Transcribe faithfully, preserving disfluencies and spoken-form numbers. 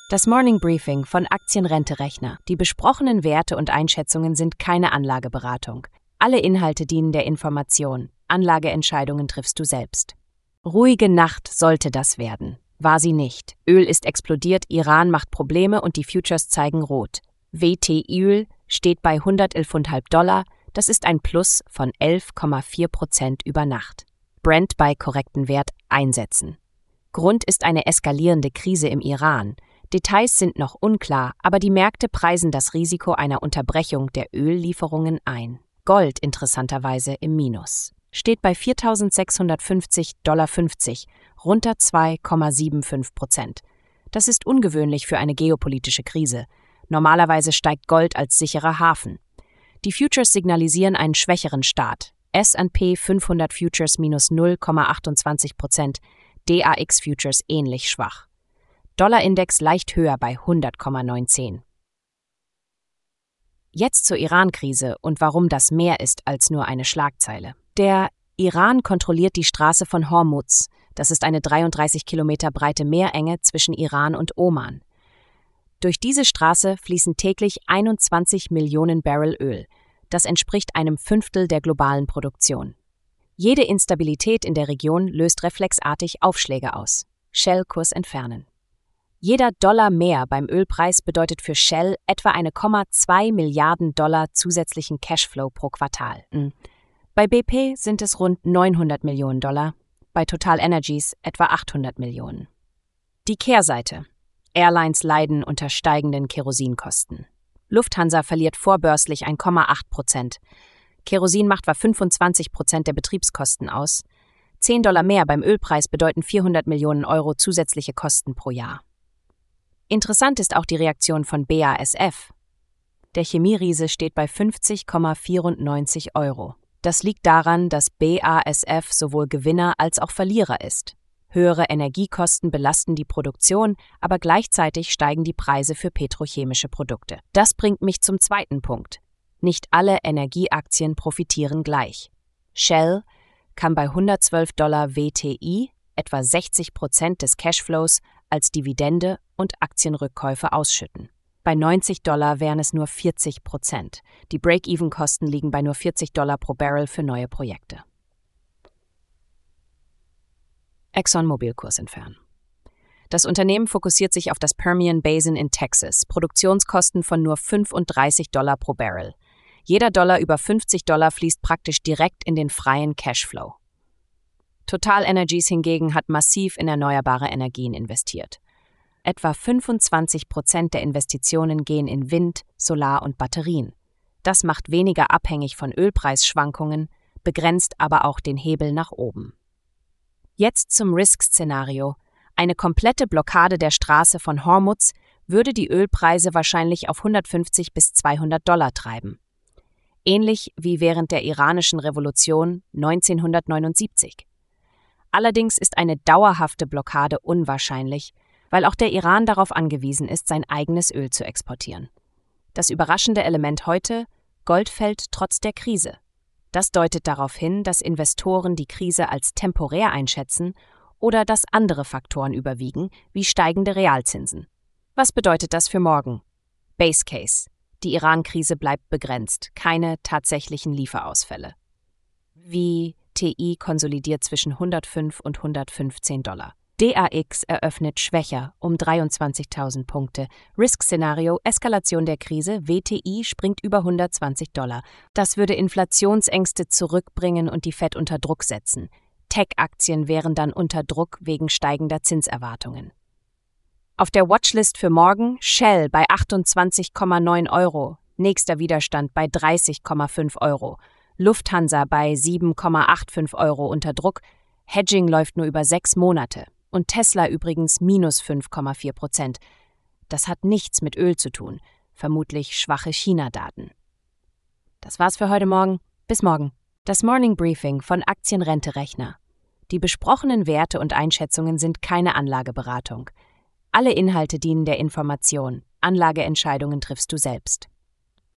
Das Morning Briefing von Aktienrente-Rechner. Die besprochenen Werte und Einschätzungen sind keine Anlageberatung. Alle Inhalte dienen der Information. Anlageentscheidungen triffst du selbst. Ruhige Nacht sollte das werden. War sie nicht. Öl ist explodiert, Iran macht Probleme und die Futures zeigen rot. W T-Öl steht bei hundertelf Komma fünf Dollar. Das ist ein Plus von elf Komma vier Prozent über Nacht. Brent bei korrekten Wert einsetzen. Grund ist eine eskalierende Krise im Iran. Details sind noch unklar, aber die Märkte preisen das Risiko einer Unterbrechung der Öllieferungen ein. Gold interessanterweise im Minus. Steht bei viertausendsechshundertfünfzig Komma fünfzig Dollar, runter zwei Komma fünfundsiebzig Prozent. Das ist ungewöhnlich für eine geopolitische Krise. Normalerweise steigt Gold als sicherer Hafen. Die Futures signalisieren einen schwächeren Start. S und P fünfhundert Futures minus null Komma achtundzwanzig Prozent, D A X Futures ähnlich schwach. Dollarindex leicht höher bei hundert Komma neunzehn. Jetzt zur Iran-Krise und warum das mehr ist als nur eine Schlagzeile. Der Iran kontrolliert die Straße von Hormuz. Das ist eine dreiunddreißig Kilometer breite Meerenge zwischen Iran und Oman. Durch diese Straße fließen täglich einundzwanzig Millionen Barrel Öl. Das entspricht einem Fünftel der globalen Produktion. Jede Instabilität in der Region löst reflexartig Aufschläge aus. Shell-Kurs entfernen. Jeder Dollar mehr beim Ölpreis bedeutet für Shell etwa eine Komma zwei Milliarden Dollar zusätzlichen Cashflow pro Quartal. Bei B P sind es rund neunhundert Millionen Dollar, bei Total Energies etwa achthundert Millionen. Die Kehrseite. Airlines leiden unter steigenden Kerosinkosten. Lufthansa verliert vorbörslich eins Komma acht Prozent. Kerosin macht etwa fünfundzwanzig Prozent der Betriebskosten aus. zehn Dollar mehr beim Ölpreis bedeuten vierhundert Millionen Euro zusätzliche Kosten pro Jahr. Interessant ist auch die Reaktion von B A S F. Der Chemieriese steht bei fünfzig Komma vierundneunzig Euro. Das liegt daran, dass B A S F sowohl Gewinner als auch Verlierer ist. Höhere Energiekosten belasten die Produktion, aber gleichzeitig steigen die Preise für petrochemische Produkte. Das bringt mich zum zweiten Punkt. Nicht alle Energieaktien profitieren gleich. Shell kann bei hundertzwölf Dollar W T I etwa sechzig Prozent des Cashflows als Dividende und Aktienrückkäufe ausschütten. Bei neunzig Dollar wären es nur vierzig Prozent. Die Break-Even-Kosten liegen bei nur vierzig Dollar pro Barrel für neue Projekte. ExxonMobil-Kurs entfernen. Das Unternehmen fokussiert sich auf das Permian Basin in Texas, Produktionskosten von nur fünfunddreißig Dollar pro Barrel. Jeder Dollar über fünfzig Dollar fließt praktisch direkt in den freien Cashflow. Total Energies hingegen hat massiv in erneuerbare Energien investiert. Etwa fünfundzwanzig Prozent der Investitionen gehen in Wind, Solar und Batterien. Das macht weniger abhängig von Ölpreisschwankungen, begrenzt aber auch den Hebel nach oben. Jetzt zum Risk-Szenario. Eine komplette Blockade der Straße von Hormuz würde die Ölpreise wahrscheinlich auf hundertfünfzig bis zweihundert Dollar treiben. Ähnlich wie während der iranischen Revolution neunzehnhundertneunundsiebzig. Allerdings ist eine dauerhafte Blockade unwahrscheinlich, weil auch der Iran darauf angewiesen ist, sein eigenes Öl zu exportieren. Das überraschende Element heute: Gold fällt trotz der Krise. Das deutet darauf hin, dass Investoren die Krise als temporär einschätzen oder dass andere Faktoren überwiegen, wie steigende Realzinsen. Was bedeutet das für morgen? Base Case: Die Iran-Krise bleibt begrenzt, keine tatsächlichen Lieferausfälle. W T I konsolidiert zwischen hundertfünf und hundertfünfzehn Dollar. D A X eröffnet schwächer um dreiundzwanzigtausend Punkte. Risk-Szenario: Eskalation der Krise. W T I springt über hundertzwanzig Dollar. Das würde Inflationsängste zurückbringen und die Fed unter Druck setzen. Tech-Aktien wären dann unter Druck wegen steigender Zinserwartungen. Auf der Watchlist für morgen Shell bei achtundzwanzig Komma neun Euro. Nächster Widerstand bei dreißig Komma fünf Euro. Lufthansa bei sieben Komma fünfundachtzig Euro unter Druck. Hedging läuft nur über sechs Monate. Und Tesla übrigens minus fünf Komma vier Prozent. Das hat nichts mit Öl zu tun. Vermutlich schwache China-Daten. Das war's für heute Morgen. Bis morgen. Das Morning Briefing von Aktienrente-Rechner. Die besprochenen Werte und Einschätzungen sind keine Anlageberatung. Alle Inhalte dienen der Information. Anlageentscheidungen triffst du selbst.